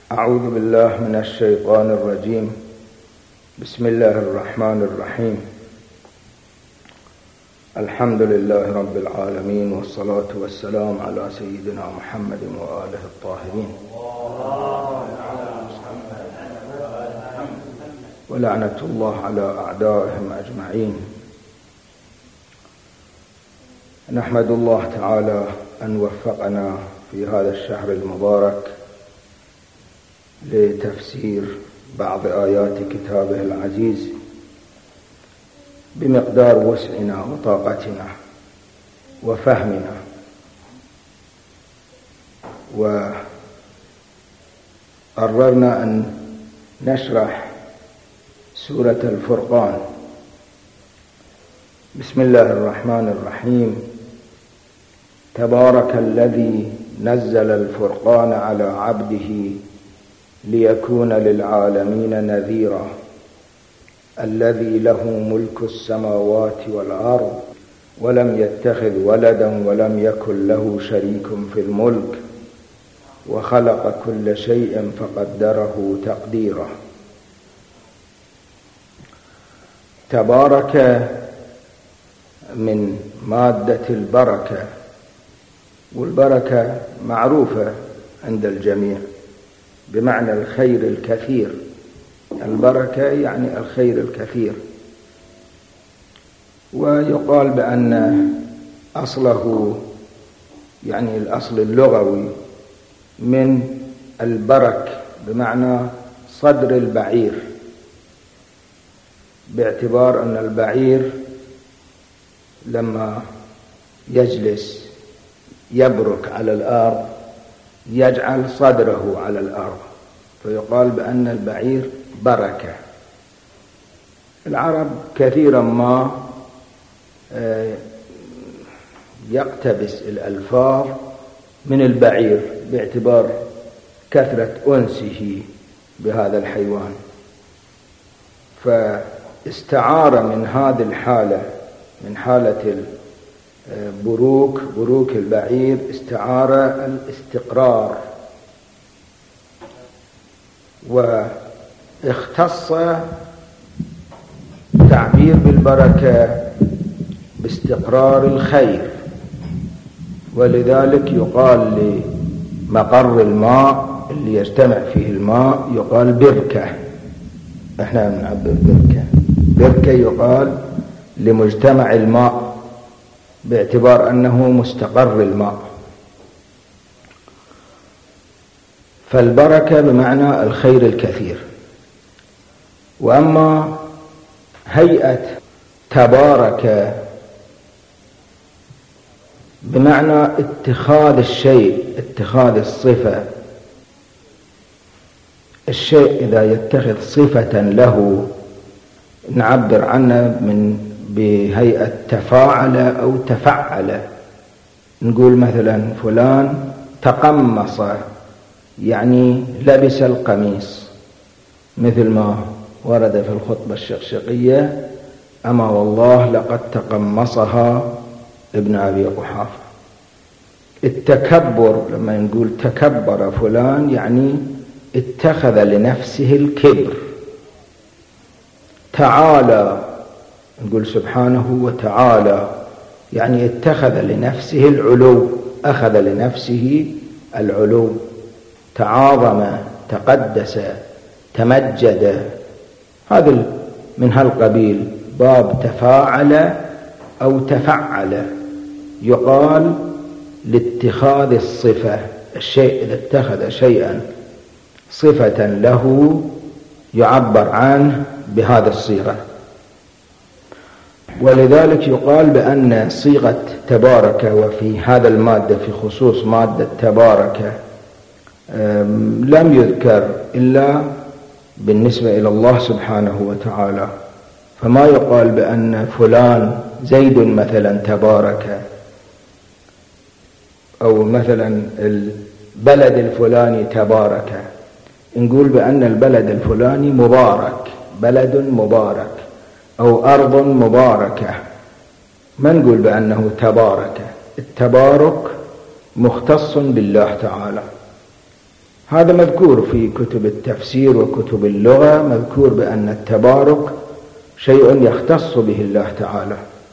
أعوذ بالله من الشيطان الرجيم. بسم الله الرحمن الرحيم. الحمد لله رب العالمين، والصلاة والسلام على سيدنا محمد وآله الطاهرين، ولعنة الله على أعدائهم أجمعين. نحمد الله تعالى أن وفقنا في هذا الشهر المبارك لتفسير بعض آيات كتابه العزيز بمقدار وسعنا وطاقتنا وفهمنا، وقررنا أن نشرح سورة الفرقان. بسم الله الرحمن الرحيم. تبارك الذي نزل الفرقان على عبده ليكون للعالمين نذيرا، الذي له ملك السماوات والأرض ولم يتخذ ولدا ولم يكن له شريك في الملك وخلق كل شيء فقدره تقديرا. تبارك من مادة البركة، والبركة معروفة عند الجميع بمعنى الخير الكثير. البركة يعني الخير الكثير، ويقال بأن أصله يعني الأصل اللغوي من البرك بمعنى صدر البعير، باعتبار أن البعير لما يجلس يبرك على الأرض يجعل صدره على الأرض، فيقال بأن البعير بركة. العرب كثيرا ما يقتبس الألفاظ من البعير باعتبار كثرة أنسه بهذا الحيوان، فاستعار من هذه الحالة، من حالة بروك البعير، استعار الاستقرار، واختص تعبير بالبركة باستقرار الخير، ولذلك يقال لمقر الماء اللي يجتمع فيه الماء يقال بركة. احنا بنعبر بركة يقال لمجتمع الماء باعتبار أنه مستقر الماء. فالبركة بمعنى الخير الكثير. وأما هيئة تبارك بمعنى اتخاذ الشيء، اتخاذ الصفة. الشيء إذا يتخذ صفة له نعبر عنه بهيئة تفاعل أو تفعل. نقول مثلا فلان تقمص، يعني لبس القميص، مثل ما ورد في الخطبة الشقشقية: أما والله لقد تقمصها ابن أبي قحافة. التكبر لما نقول تكبر فلان يعني اتخذ لنفسه الكبر. تعالى نقول سبحانه وتعالى يعني اتخذ لنفسه العلو، أخذ لنفسه العلو. تعاظم، تقدس، تمجد. هذا من هالقبيل. باب تفاعل أو تفعل يقال لاتخاذ الصفة. الشيء إذا اتخذ شيئا صفة له يعبر عنه بهذا الصيغة. ولذلك يقال بأن صيغة تبارك، وفي هذا المادة في خصوص مادة تبارك، لم يذكر إلا بالنسبة إلى الله سبحانه وتعالى. فما يقال بأن فلان زيد مثلا تبارك، أو مثلا البلد الفلاني تبارك. نقول بأن البلد الفلاني مبارك، بلد مبارك، أو أرض مباركة. ما نقول بأنه تبارك. التبارك مختص بالله تعالى. هذا مذكور في كتب التفسير وكتب اللغة، مذكور بأن التبارك شيء يختص به الله تعالى.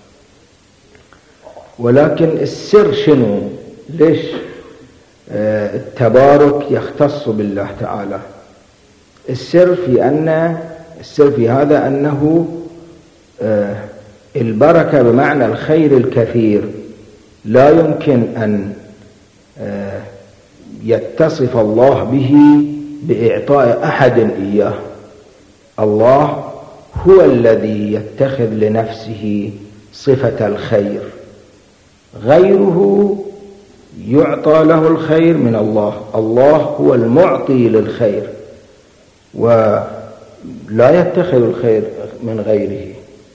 ولكن السر شنو؟ ليش التبارك يختص بالله تعالى؟ السر في هذا أنه البركة بمعنى الخير الكثير لا يمكن أن يتصف الله به بإعطاء أحد إياه. الله هو الذي يتخذ لنفسه صفة الخير، غيره يعطى له الخير من الله. الله هو المعطي للخير ولا يتخذ الخير من غيره.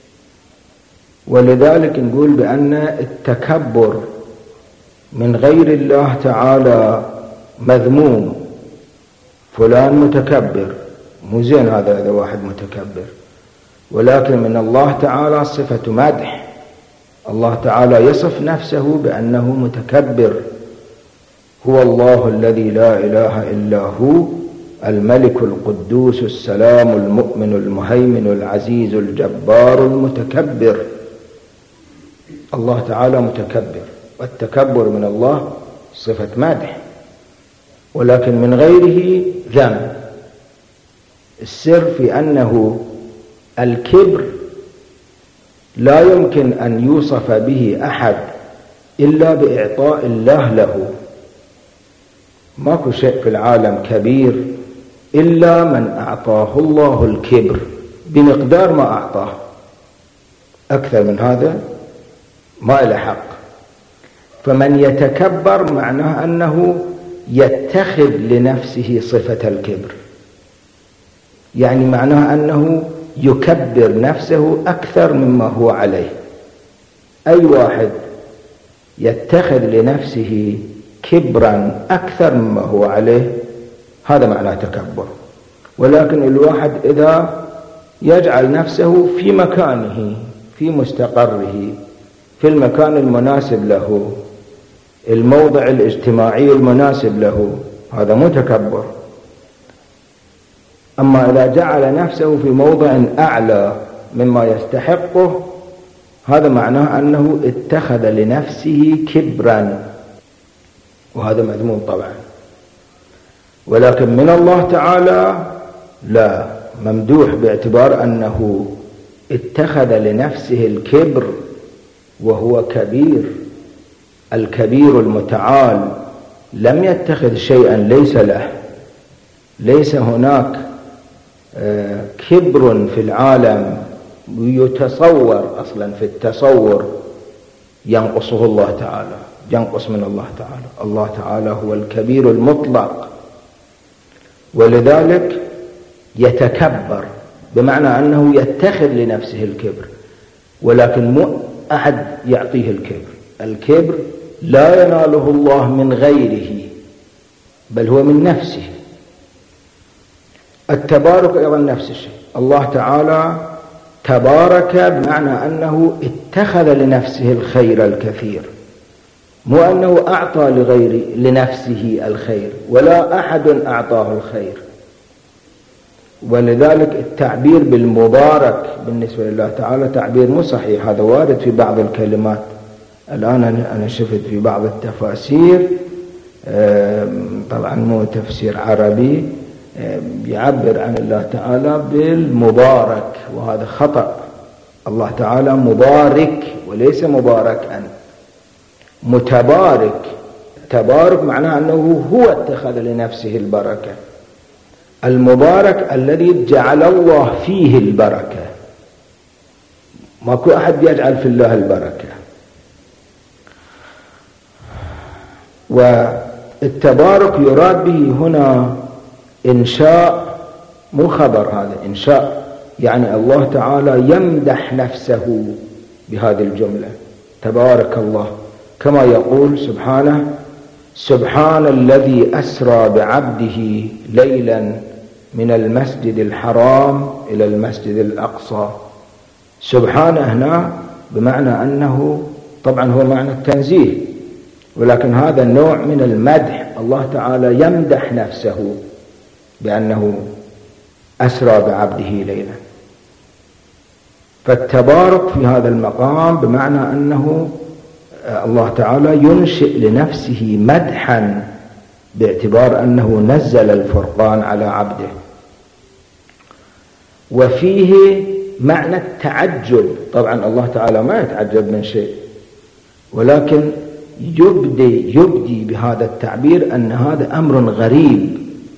ولذلك نقول بأن التكبر من غير الله تعالى مذموم. فلان متكبر، مو زين هذا واحد متكبر. ولكن من الله تعالى صفة مدح. الله تعالى يصف نفسه بأنه متكبر. هو الله الذي لا إله إلا هو الملك القدوس السلام المؤمن المهيمن العزيز الجبار المتكبر. الله تعالى متكبر، والتكبر من الله صفة مدح، ولكن من غيره ذم. السر في أنه الكبر لا يمكن أن يوصف به أحد إلا بإعطاء الله له. ماكو شيء في العالم كبير إلا من أعطاه الله الكبر بمقدار ما أعطاه. أكثر من هذا ما له حق. فمن يتكبر معناه أنه يتخذ لنفسه صفة الكبر، يعني معناه أنه يكبر نفسه أكثر مما هو عليه. أي واحد يتخذ لنفسه كبرا أكثر مما هو عليه هذا معناه تكبر. ولكن الواحد إذا يجعل نفسه في مكانه، في مستقره، في المكان المناسب له، الموضع الاجتماعي المناسب له، هذا مو تكبر. أما إذا جعل نفسه في موضع أعلى مما يستحقه هذا معناه أنه اتخذ لنفسه كبرا، وهذا مذموم طبعا. ولكن من الله تعالى لا، ممدوح باعتبار أنه اتخذ لنفسه الكبر وهو كبير، الكبير المتعال لم يتخذ شيئا ليس له. ليس هناك كبر في العالم يتصور أصلا في التصور ينقصه الله تعالى، ينقص من الله تعالى. الله تعالى هو الكبير المطلق، ولذلك يتكبر بمعنى أنه يتخذ لنفسه الكبر، ولكن مو أحد يعطيه الكبر. الكبر لا يناله الله من غيره بل هو من نفسه. التبارك أيضا نفس الشيء. الله تعالى تبارك بمعنى أنه اتخذ لنفسه الخير الكثير، مو أنه أعطى لنفسه الخير، ولا أحد أعطاه الخير. ولذلك التعبير بالمبارك بالنسبة لله تعالى تعبير مو صحيح. هذا وارد في بعض الكلمات. الآن أنا شفت في بعض التفاسير، طبعا مو تفسير عربي، يعبر عن الله تعالى بالمبارك، وهذا خطأ. الله تعالى مبارك وليس مباركا، متبارك. تبارك معناه أنه هو اتخذ لنفسه البركة. المبارك الذي جعل الله فيه البركة، ماكو أحد يجعل في الله البركة. والتبارك يراد به هنا إنشاء، مو خبر، هذا إنشاء، يعني الله تعالى يمدح نفسه بهذه الجملة تبارك الله، كما يقول سبحانه: سبحان الذي أسرى بعبده ليلا من المسجد الحرام إلى المسجد الأقصى. سبحانه هنا بمعنى أنه طبعا هو معنى التنزيه، ولكن هذا النوع من المدح، الله تعالى يمدح نفسه بأنه أسرى بعبده ليلا. فالتبارك في هذا المقام بمعنى أنه الله تعالى ينشئ لنفسه مدحا باعتبار أنه نزل الفرقان على عبده. وفيه معنى التعجب، طبعا الله تعالى ما يتعجب من شيء، ولكن يبدي بهذا التعبير أن هذا أمر غريب،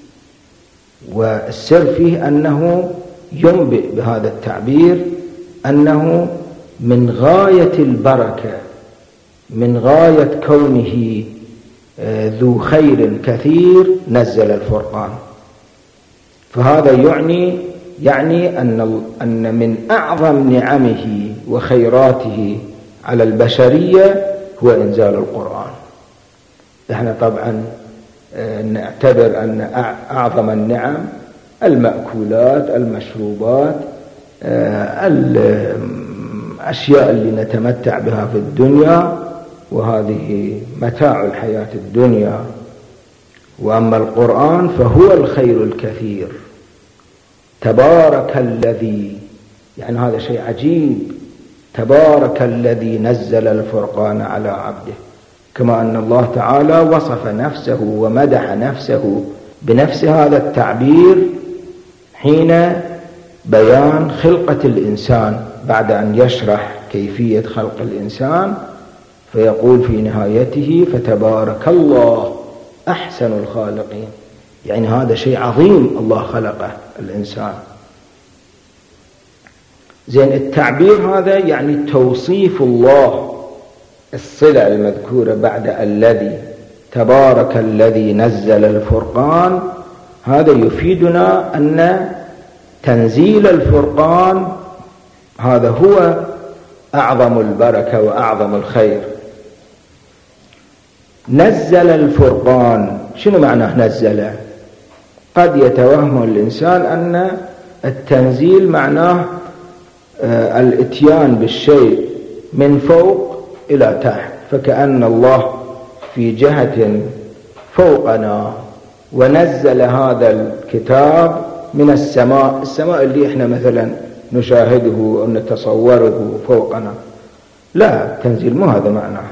والسر فيه أنه ينبئ بهذا التعبير أنه من غاية البركة، من غاية كونه ذو خير كثير نزل الفرقان. فهذا يعني أن من أعظم نعمه وخيراته على البشرية هو إنزال القرآن. احنا طبعا نعتبر أن أعظم النعم المأكولات، المشروبات، الأشياء اللي نتمتع بها في الدنيا، وهذه متاع الحياة الدنيا. وأما القرآن فهو الخير الكثير. تبارك الذي، يعني هذا شيء عجيب، تبارك الذي نزل الفرقان على عبده. كما أن الله تعالى وصف نفسه ومدح نفسه بنفس هذا التعبير حين بيان خلقة الإنسان، بعد أن يشرح كيفية خلق الإنسان فيقول في نهايته فتبارك الله أحسن الخالقين. يعني هذا شيء عظيم الله خلقه الإنسان. زين، التعبير هذا يعني توصيف الله، الصلة المذكورة بعد الذي، تبارك الذي نزل الفرقان، هذا يفيدنا أن تنزيل الفرقان هذا هو أعظم البركة وأعظم الخير. نزل الفرقان، شنو معناه نزل؟ قد يتوهم الإنسان أن التنزيل معناه الاتيان بالشيء من فوق إلى تحت، فكأن الله في جهة فوقنا ونزل هذا الكتاب من السماء، السماء اللي احنا مثلا نشاهده ونتصوره فوقنا. لا، التنزيل مو هذا معناه،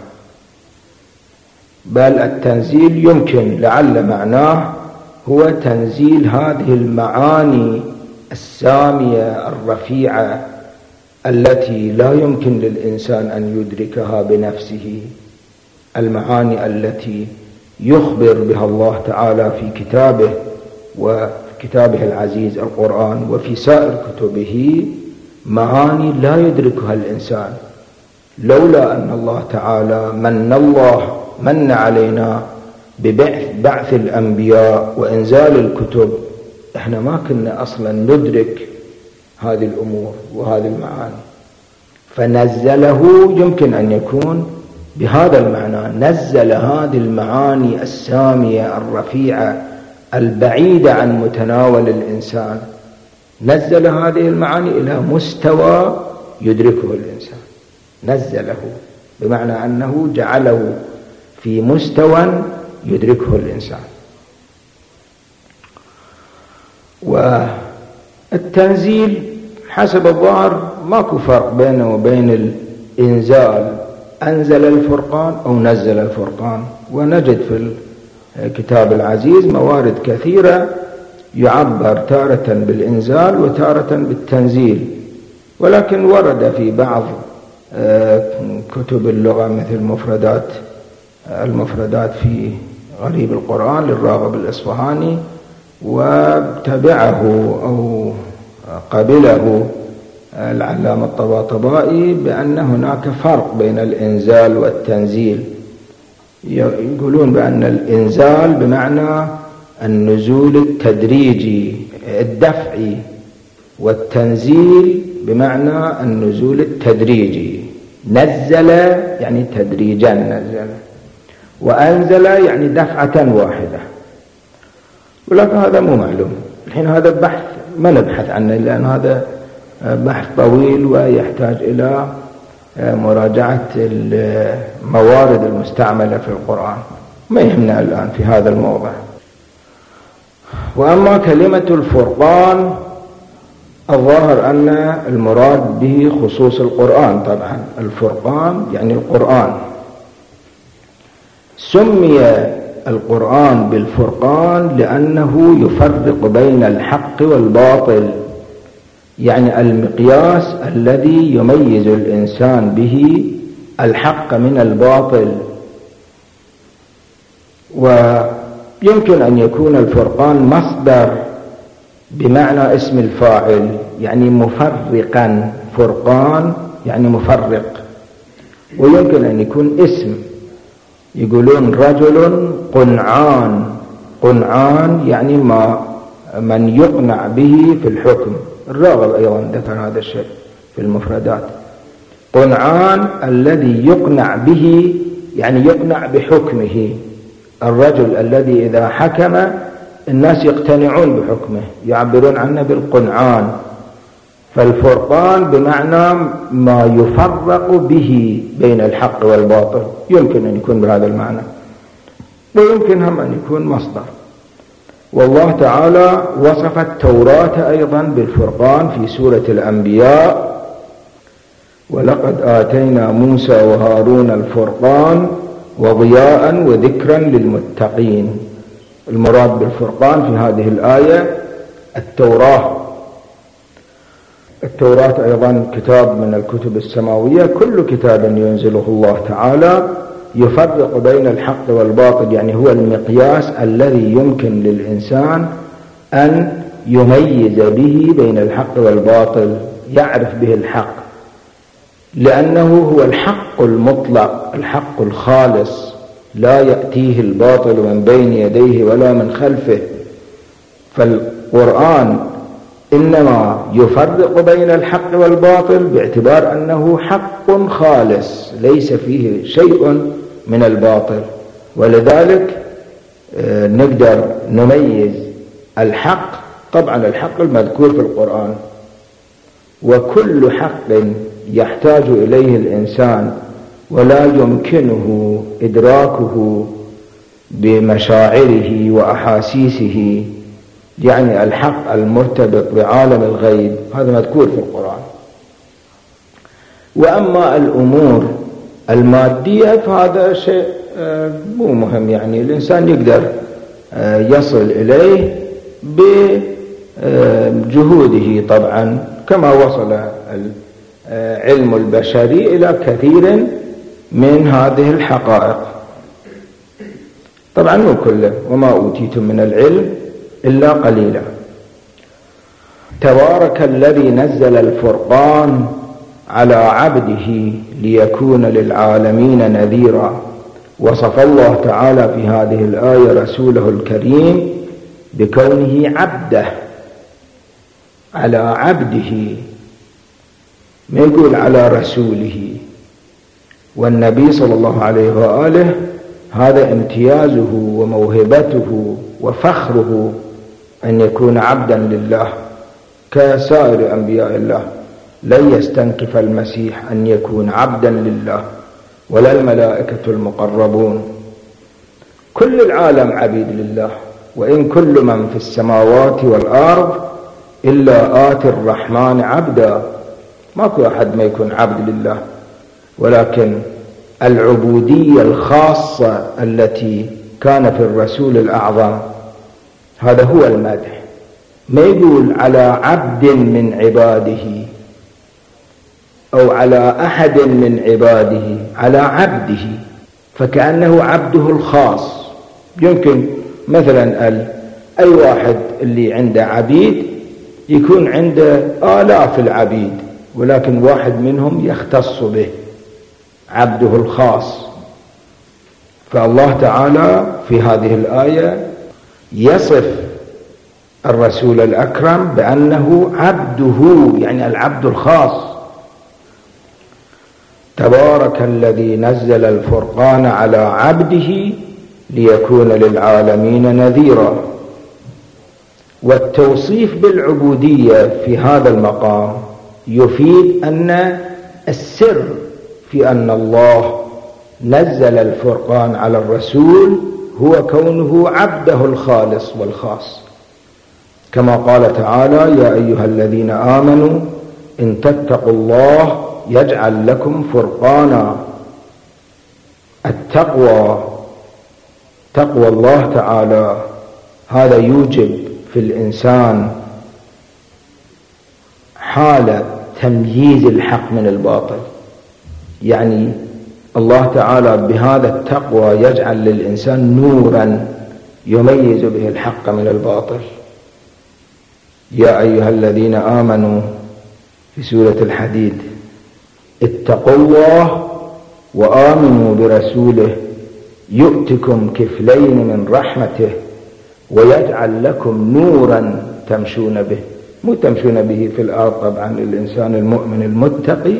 بل التنزيل يمكن لعل معناه هو تنزيل هذه المعاني السامية الرفيعة التي لا يمكن للإنسان أن يدركها بنفسه، المعاني التي يخبر بها الله تعالى في كتابه وكتابه العزيز القرآن، وفي سائر كتبه معاني لا يدركها الإنسان. لولا أن الله تعالى من علينا ببعث الأنبياء وإنزال الكتب، احنا ما كنا أصلا ندرك هذه الأمور وهذه المعاني. فنزله يمكن أن يكون بهذا المعنى، نزل هذه المعاني السامية الرفيعة البعيدة عن متناول الإنسان، نزل هذه المعاني إلى مستوى يدركه الإنسان. نزله بمعنى أنه جعله في مستوى يدركه الإنسان. والتنزيل حسب الظاهر ماكو فرق بينه وبين الإنزال، أنزل الفرقان أو نزل الفرقان. ونجد في الكتاب العزيز موارد كثيرة يعبر تارة بالإنزال وتارة بالتنزيل، ولكن ورد في بعض كتب اللغة مثل المفردات في غريب القرآن للراغب الإصفهاني، وتبعه أو قبله العلامة الطباطبائي بأن هناك فرق بين الإنزال والتنزيل. يقولون بأن الإنزال بمعنى النزول التدريجي الدفعي، والتنزيل بمعنى النزول التدريجي. نزل يعني تدريجا نزل، وأنزل يعني دفعة واحدة. ولكن هذا مو معلوم الحين، هذا بحث ما نبحث عنه، لأن هذا بحث طويل ويحتاج إلى مراجعة الموارد المستعملة في القرآن، ما يهمنا الآن في هذا الموضع. وأما كلمة الفرقان الظاهر أن المراد به خصوص القرآن. طبعا الفرقان يعني القرآن. سمي القرآن بالفرقان لأنه يفرق بين الحق والباطل، يعني المقياس الذي يميز الإنسان به الحق من الباطل. ويمكن أن يكون الفرقان مصدر بمعنى اسم الفاعل، يعني مفرقا، فرقان يعني مفرق. ويمكن أن يكون اسم، يقولون رجل قنعان، قنعان يعني من يقنع به في الحكم. الراغب أيضا ذكر هذا الشيء في المفردات. قنعان الذي يقنع به، يعني يقنع بحكمه. الرجل الذي إذا حكم الناس يقتنعون بحكمه، يعبرون عنه بالقنعان. فالفرقان بمعنى ما يفرق به بين الحق والباطل، يمكن أن يكون بهذا المعنى، ويمكن هم أن يكون مصدر. والله تعالى وصف التوراة أيضا بالفرقان في سورة الأنبياء: ولقد آتينا موسى وهارون الفرقان وضياء وذكرا للمتقين. المراد بالفرقان في هذه الآية التوراة. التوراة أيضا كتاب من الكتب السماوية. كل كتاب ينزله الله تعالى يفرق بين الحق والباطل، يعني هو المقياس الذي يمكن للإنسان أن يميز به بين الحق والباطل، يعرف به الحق، لأنه هو الحق المطلق، الحق الخالص، لا يأتيه الباطل من بين يديه ولا من خلفه. فالقرآن إنما يفرق بين الحق والباطل باعتبار أنه حق خالص ليس فيه شيء من الباطل، ولذلك نقدر نميز الحق. طبعا الحق المذكور في القرآن، وكل حق يحتاج إليه الإنسان ولا يمكنه إدراكه بمشاعره وأحاسيسه، يعني الحق المرتبط بعالم الغيب، هذا مذكور في القرآن. وأما الأمور المادية فهذا شيء مو مهم، يعني الإنسان يقدر يصل إليه بجهوده طبعا، كما وصل العلم البشري إلى كثير من هذه الحقائق. طبعا مو كله، وما أوتيتم من العلم إلا قليلا. تبارك الذي نزل الفرقان على عبده ليكون للعالمين نذيرا. وصف الله تعالى في هذه الآية رسوله الكريم بكونه عبده، على عبده، ما يقول على رسوله. والنبي صلى الله عليه وآله هذا امتيازه وموهبته وفخره أن يكون عبدا لله كسائر أنبياء الله. لن يستنكف المسيح أن يكون عبدا لله ولا الملائكة المقربون. كل العالم عبيد لله، وإن كل من في السماوات والأرض إلا آتي الرحمن عبدا. ماكو أحد ما يكون عبد لله، ولكن العبودية الخاصة التي كان في الرسول الأعظم هذا هو المدح. ما يقول على عبد من عباده أو على أحد من عباده، على عبده، فكأنه عبده الخاص. يمكن مثلا أي واحد اللي عنده عبيد يكون عنده آلاف العبيد، ولكن واحد منهم يختص به، عبده الخاص. فالله تعالى في هذه الآية يصف الرسول الأكرم بأنه عبده، يعني العبد الخاص. تبارك الذي نزل الفرقان على عبده ليكون للعالمين نذيرا. والتوصيف بالعبودية في هذا المقام يفيد أن السر في أن الله نزل الفرقان على الرسول هو كونه عبده الخالص والخاص، كما قال تعالى: يا أيها الذين آمنوا إن تتقوا الله يجعل لكم فرقانا. التقوى، تقوى الله تعالى، هذا يوجب في الإنسان حالة تمييز الحق من الباطل. يعني الله تعالى بهذا التقوى يجعل للإنسان نورا يميز به الحق من الباطل. يا أيها الذين آمنوا في سورة الحديد: اتقوا الله وآمنوا برسوله يؤتكم كفلين من رحمته ويجعل لكم نورا تمشون به. مو تمشون به في الأرض طبعا، الإنسان المؤمن المتقي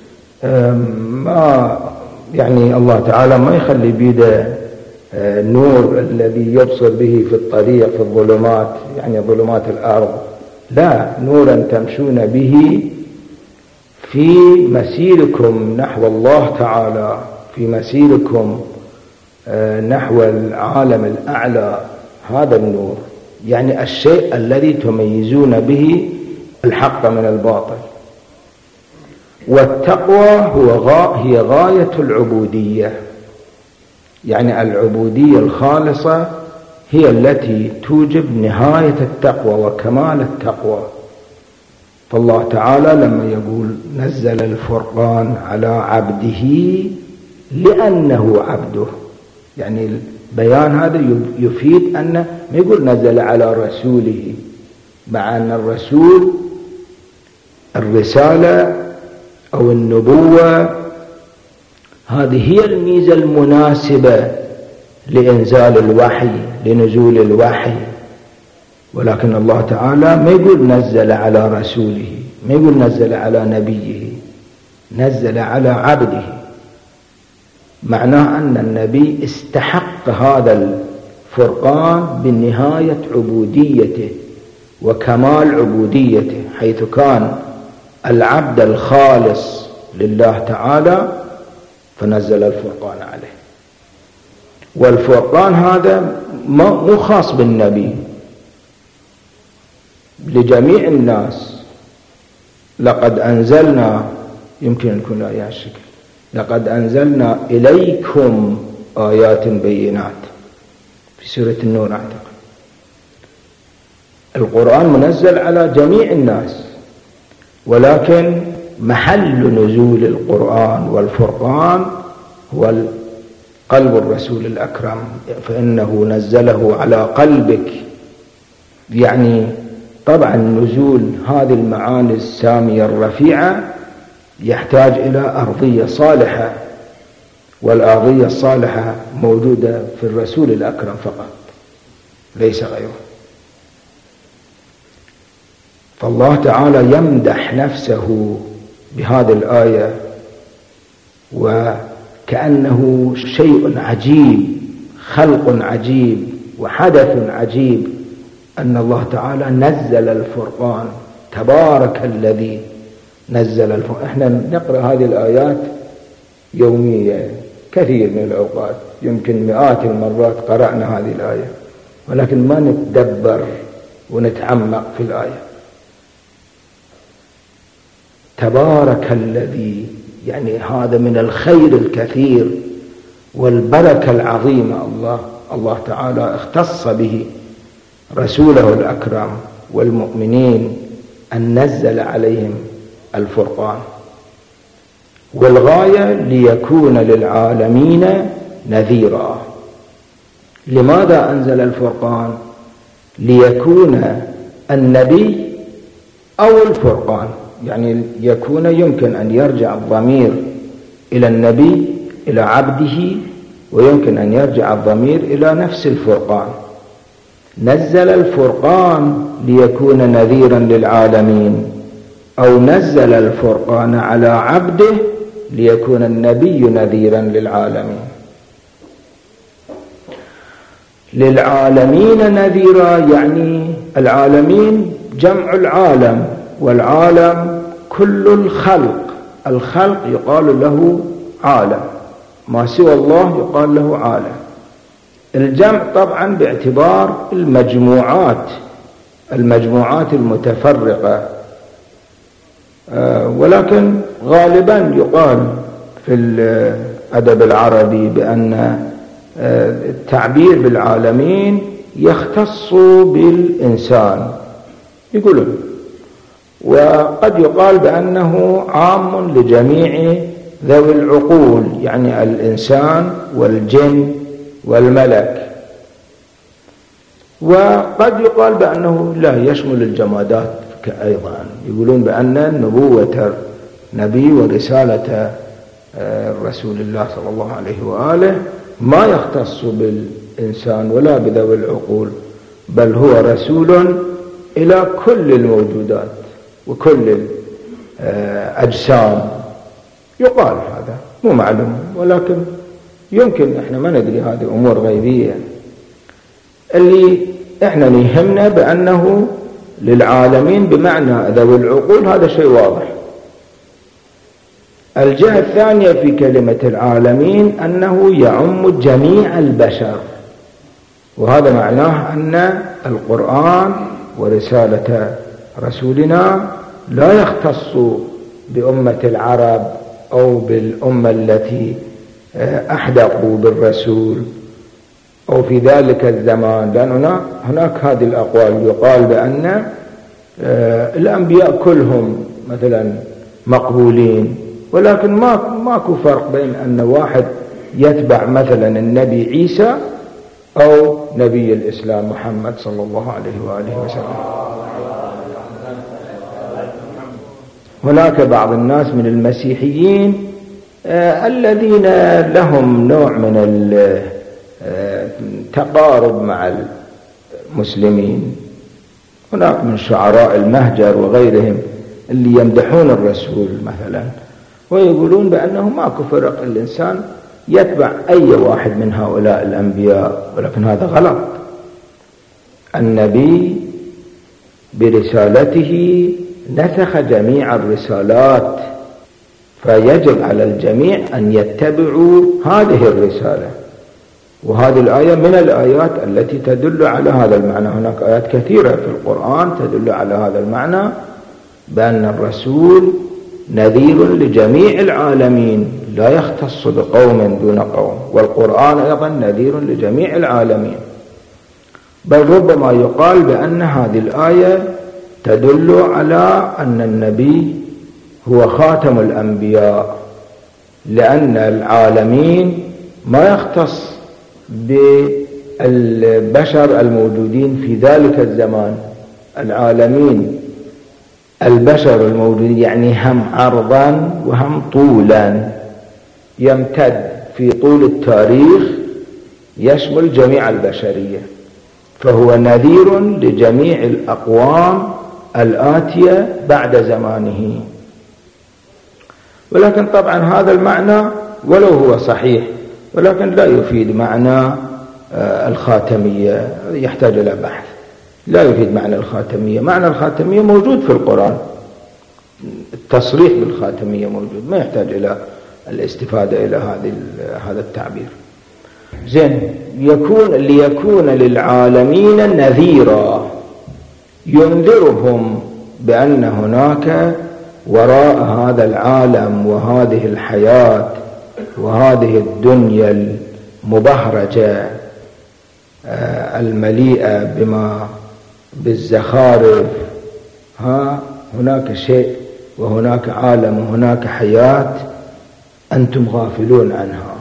ما يعني الله تعالى ما يخلي بيده نور الذي يبصر به في الطريق في الظلمات، يعني ظلمات الأرض، لا، نورا تمشون به في مسيركم نحو الله تعالى، في مسيركم نحو العالم الأعلى. هذا النور يعني الشيء الذي تميزون به الحق من الباطل. والتقوى هي غاية العبودية، يعني العبودية الخالصة هي التي توجب نهاية التقوى وكمال التقوى. فالله تعالى لما يقول نزل الفرقان على عبده لأنه عبده، يعني البيان هذا يفيد أن ما يقول نزل على رسوله، مع أن الرسول الرسالة أو النبوة هذه هي الميزة المناسبة لإنزال الوحي، لنزول الوحي. ولكن الله تعالى ما يقول نزل على رسوله، ما يقول نزل على نبيه، نزل على عبده. معناه أن النبي استحق هذا الفرقان بنهاية عبوديته وكمال عبوديته، حيث كان العبد الخالص لله تعالى فنزل الفرقان عليه. والفرقان هذا مو خاص بالنبي، لجميع الناس. لقد أنزلنا، يمكن يكون آيات شكل، لقد أنزلنا إليكم آيات بينات في سورة النور أعتقد. القرآن منزل على جميع الناس، ولكن محل نزول القرآن والفرقان هو قلب الرسول الأكرم، فإنه نزله على قلبك. يعني طبعا نزول هذه المعاني السامية الرفيعة يحتاج إلى أرضية صالحة، والأرضية الصالحة موجودة في الرسول الأكرم فقط، ليس غيره. فالله تعالى يمدح نفسه بهذه الآية، وكأنه شيء عجيب، خلق عجيب وحدث عجيب أن الله تعالى نزل الفرقان. تبارك الذي نزل الفرقان. احنا نقرأ هذه الآيات يوميا كثير من الأوقات، يمكن مئات المرات قرأنا هذه الآية، ولكن ما نتدبر ونتعمق في الآية. تبارك الذي، يعني هذا من الخير الكثير والبركة العظيمة. الله تعالى اختص به رسوله الأكرم والمؤمنين أن نزل عليهم الفرقان، والغاية ليكون للعالمين نذيرا. لماذا أنزل الفرقان؟ ليكون النبي أو الفرقان، يعني يكون يمكن أن يرجع الضمير إلى النبي إلى عبده، ويمكن أن يرجع الضمير إلى نفس الفرقان. نزل الفرقان ليكون نذيرا للعالمين، أو نزل الفرقان على عبده ليكون النبي نذيرا للعالمين. للعالمين نذيرا، يعني العالمين جمع العالم، والعالم كل الخلق. الخلق يقال له عالم، ما سوى الله يقال له عالم. الجمع طبعا باعتبار المجموعات المتفرقة، ولكن غالبا يقال في الأدب العربي بأن التعبير بالعالمين يختص بالإنسان يقولون، وقد يقال بأنه عام لجميع ذوي العقول، يعني الإنسان والجن والملك. وقد يقال بأنه لا يشمل الجمادات أيضا، يقولون بأن نبوة النبي ورسالة رسول الله صلى الله عليه وآله ما يختص بالإنسان ولا بذوي العقول، بل هو رسول إلى كل الموجودات وكل الأجسام. يقال هذا مو معلوم، ولكن يمكن احنا ما ندري، هذه أمور غيبية. اللي احنا يهمنا بأنه للعالمين بمعنى ذوي العقول، هذا شيء واضح. الجهة الثانية في كلمة العالمين أنه يعم جميع البشر، وهذا معناه أن القرآن ورسالة رسولنا لا يختص بأمة العرب أو بالأمة التي أحدقوا بالرسول أو في ذلك الزمان، لأن هناك هذه الأقوال يقال بأن الأنبياء كلهم مثلا مقبولين، ولكن ماكو فرق بين أن واحد يتبع مثلا النبي عيسى أو نبي الإسلام محمد صلى الله عليه وآله وسلم. هناك بعض الناس من المسيحيين الذين لهم نوع من التقارب مع المسلمين، هناك من شعراء المهجر وغيرهم اللي يمدحون الرسول مثلا، ويقولون بأنه ماكو فرق، الإنسان يتبع أي واحد من هؤلاء الأنبياء، ولكن هذا غلط. النبي برسالته نسخ جميع الرسالات، فيجب على الجميع أن يتبعوا هذه الرسالة، وهذه الآية من الآيات التي تدل على هذا المعنى. هناك آيات كثيرة في القرآن تدل على هذا المعنى، بأن الرسول نذير لجميع العالمين، لا يختص بقوم دون قوم، والقرآن أيضا نذير لجميع العالمين. بل ربما يقال بأن هذه الآية تدل على أن النبي هو خاتم الأنبياء، لأن العالمين ما يختص بالبشر الموجودين في ذلك الزمان. العالمين البشر الموجودين يعني هم عرضا وهم طولا، يمتد في طول التاريخ، يشمل جميع البشرية، فهو نذير لجميع الأقوام الآتية بعد زمانه. ولكن طبعا هذا المعنى ولو هو صحيح، ولكن لا يفيد معنى الخاتمية، يحتاج إلى بحث. لا يفيد معنى الخاتمية. معنى الخاتمية موجود في القرآن، التصريح بالخاتمية موجود، ما يحتاج إلى الاستفادة إلى هذا التعبير. زين، ليكون للعالمين نذيرا، ينذرهم بأن هناك وراء هذا العالم وهذه الحياة وهذه الدنيا المبهرجة المليئة بالزخارف، هناك شيء وهناك عالم وهناك حياة أنتم غافلون عنها.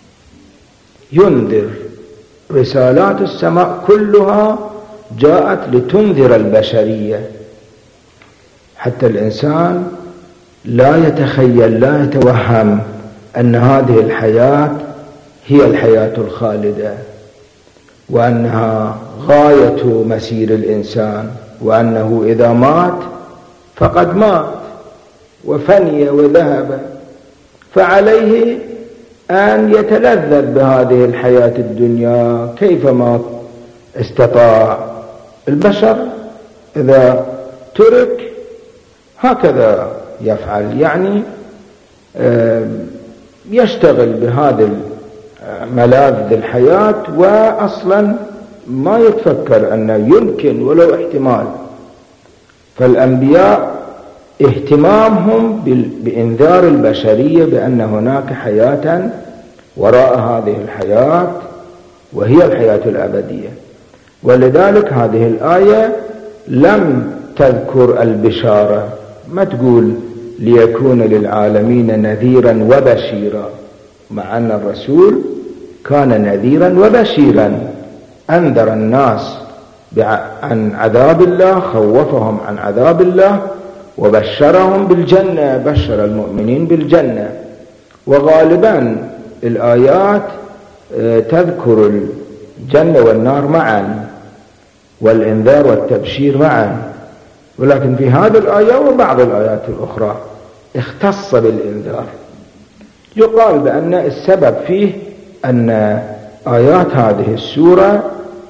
ينذر، رسالات السماء كلها جاءت لتنذر البشرية، حتى الإنسان لا يتخيل، لا يتوهم أن هذه الحياة هي الحياة الخالدة، وأنها غاية مسير الإنسان، وأنه إذا مات فقد مات وفني وذهب، فعليه أن يتلذذ بهذه الحياة الدنيا كيفما استطاع. البشر إذا ترك هكذا يفعل، يعني يشتغل بهذا ملاذ الحياة وأصلا ما يتفكر أنه يمكن ولو احتمال. فالأنبياء اهتمامهم بإنذار البشرية بأن هناك حياة وراء هذه الحياة وهي الحياة الأبدية. ولذلك هذه الآية لم تذكر البشارة، ما تقول ليكون للعالمين نذيرا وبشيرا، مع أن الرسول كان نذيرا وبشيرا، أنذر الناس عن عذاب الله، خوفهم عن عذاب الله، وبشرهم بالجنة، بشر المؤمنين بالجنة. وغالبا الآيات تذكر الجنة والنار معا، والإنذار والتبشير معا، ولكن في هذه الآية وبعض الآيات الأخرى اختص بالإنذار. يقال بأن السبب فيه أن آيات هذه السورة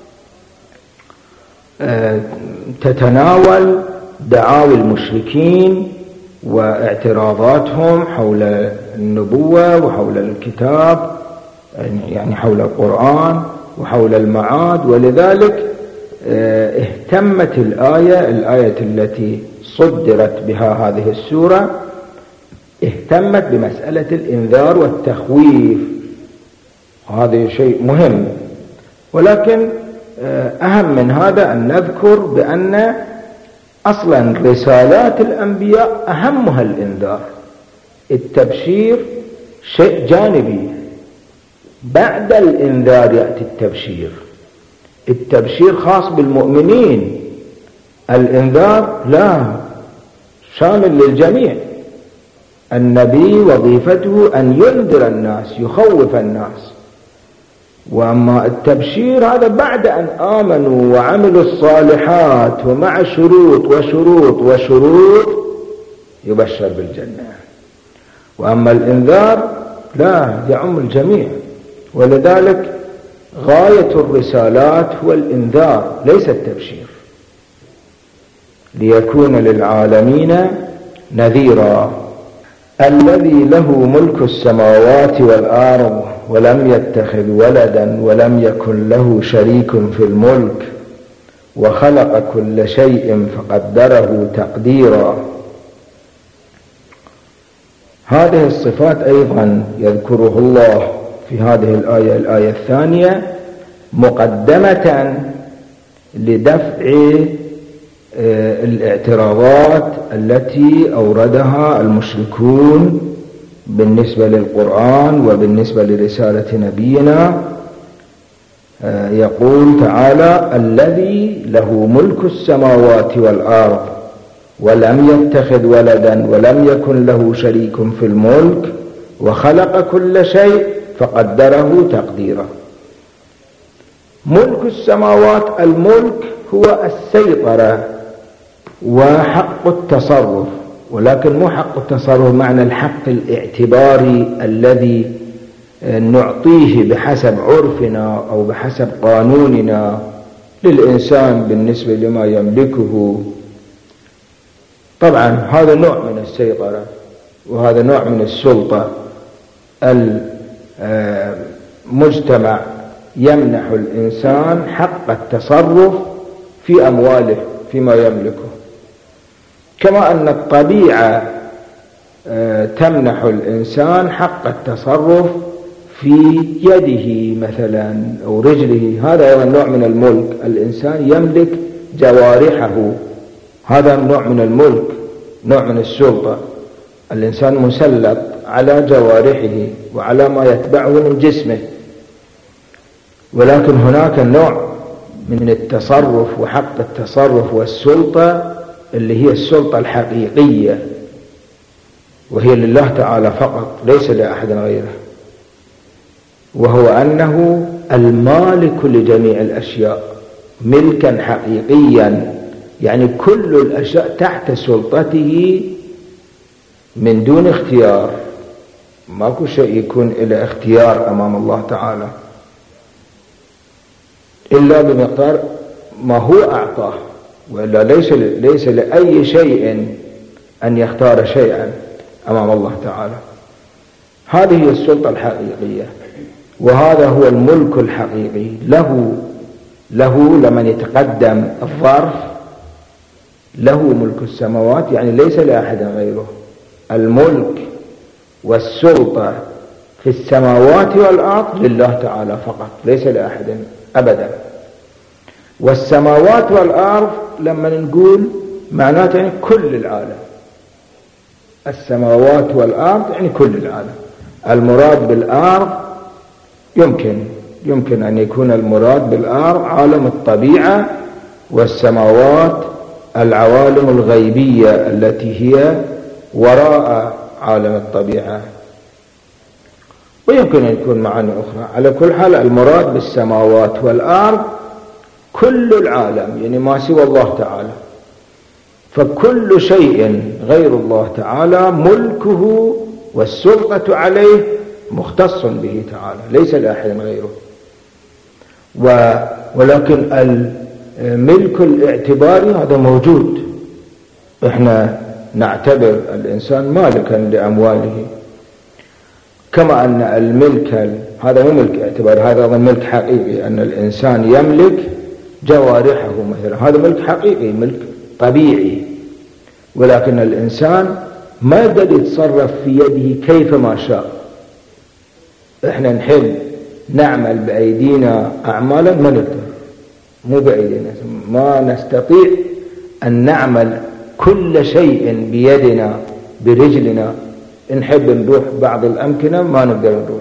تتناول دعاوى المشركين واعتراضاتهم حول النبوة وحول الكتاب، يعني حول القرآن وحول المعاد. ولذلك اهتمت الآية التي صدرت بها هذه السورة اهتمت بمسألة الإنذار والتخويف، هذا شيء مهم. ولكن أهم من هذا أن نذكر بأن أصلا رسالات الأنبياء أهمها الإنذار، التبشير شيء جانبي، بعد الإنذار يأتي التبشير. التبشير خاص بالمؤمنين، الإنذار لا، شامل للجميع. النبي وظيفته أن ينذر الناس، يخوف الناس. وأما التبشير هذا بعد أن آمنوا وعملوا الصالحات ومع شروط وشروط وشروط يبشر بالجنة. وأما الإنذار لا، يعم الجميع. ولذلك غاية الرسالات هو الإنذار ليس التبشير. ليكون للعالمين نذيرا. الذي له ملك السماوات والأرض ولم يتخذ ولدا ولم يكن له شريك في الملك وخلق كل شيء فقدره تقديرا. هذه الصفات أيضا يذكره الله في هذه الآية الثانية مقدمة لدفع الاعتراضات التي أوردها المشركون بالنسبة للقرآن وبالنسبة لرسالة نبينا. يقول تعالى: الذي له ملك السماوات والأرض ولم يتخذ ولدا ولم يكن له شريك في الملك وخلق كل شيء فقدره تقديرا. ملك السماوات، الملك هو السيطرة وحق التصرف، ولكن مو حق التصرف معنى الحق الاعتباري الذي نعطيه بحسب عرفنا أو بحسب قانوننا للإنسان بالنسبة لما يملكه. طبعا هذا نوع من السيطرة وهذا نوع من السلطة. المجتمع يمنح الإنسان حق التصرف في أمواله فيما يملكه، كما أن الطبيعة تمنح الإنسان حق التصرف في يده مثلا أو رجله. هذا أيضا نوع من الملك، الإنسان يملك جوارحه، هذا نوع من الملك، نوع من السلطة. الإنسان مسلط على جوارحه وعلى ما يتبعه من جسمه. ولكن هناك نوع من التصرف وحق التصرف والسلطة اللي هي السلطة الحقيقية، وهي لله تعالى فقط ليس لأحد غيره، وهو أنه المالك لجميع الأشياء ملكا حقيقيا، يعني كل الأشياء تحت سلطته من دون اختيار. ماكو شيء يكون إلى اختيار أمام الله تعالى إلا بمقدار ما هو أعطاه، وإلا ليس لأي شيء أن يختار شيئا أمام الله تعالى. هذه هي السلطة الحقيقية، وهذا هو الملك الحقيقي. له لمن يتقدم الظرف، له ملك السماوات، يعني ليس لأحد غيره. الملك والسلطة في السماوات والأرض لله تعالى فقط، ليس لأحد أبدا. والسماوات والأرض لما نقول معناته يعني كل العالم. السماوات والأرض يعني كل العالم. المراد بالأرض يمكن أن يكون المراد بالأرض عالم الطبيعة، والسماوات العوالم الغيبية التي هي وراء عالم الطبيعة، ويمكن أن يكون معاني أخرى. على كل حال المراد بالسماوات والأرض كل العالم، يعني ما سوى الله تعالى. فكل شيء غير الله تعالى ملكه والسلطة عليه مختص به تعالى، ليس لأحد غيره. ولكن الملك الاعتباري هذا موجود. احنا نعتبر الإنسان مالكا لأمواله، كما أن الملك هذا مو ملك اعتباري، هذا ملك حقيقي، أن الإنسان يملك جوارحه مثلا، هذا ملك حقيقي، ملك طبيعي. ولكن الإنسان ما يقدر يتصرف في يده كيف ما شاء. احنا نحب نعمل بأيدينا أعمالا ما نقدر، مو بأيدينا، ما نستطيع أن نعمل كل شيء بيدنا برجلنا. نحب نروح بعض الأمكنة ما نقدر نروح.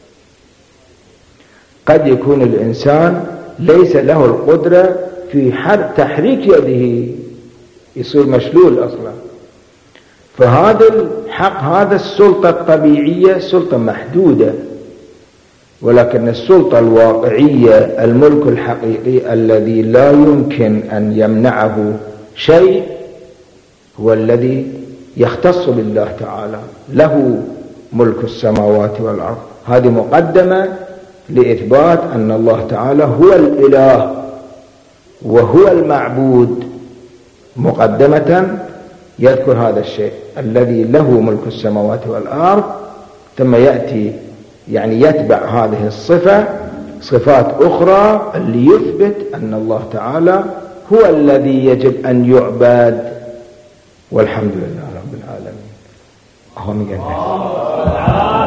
قد يكون الإنسان ليس له القدرة في تحريك يده، يصير مشلول أصلا. فهذا الحق، هذا السلطة الطبيعية سلطة محدودة، ولكن السلطة الواقعية الملك الحقيقي الذي لا يمكن أن يمنعه شيء هو الذي يختص بالله تعالى، له ملك السماوات والأرض. هذه مقدمة لإثبات أن الله تعالى هو الإله وهو المعبود، مقدمة يذكر هذا الشيء الذي له ملك السماوات والأرض، ثم يأتي يعني يتبع هذه الصفة صفات أخرى اللي يثبت أن الله تعالى هو الذي يجب أن يعبد. والحمد لله رب العالمين.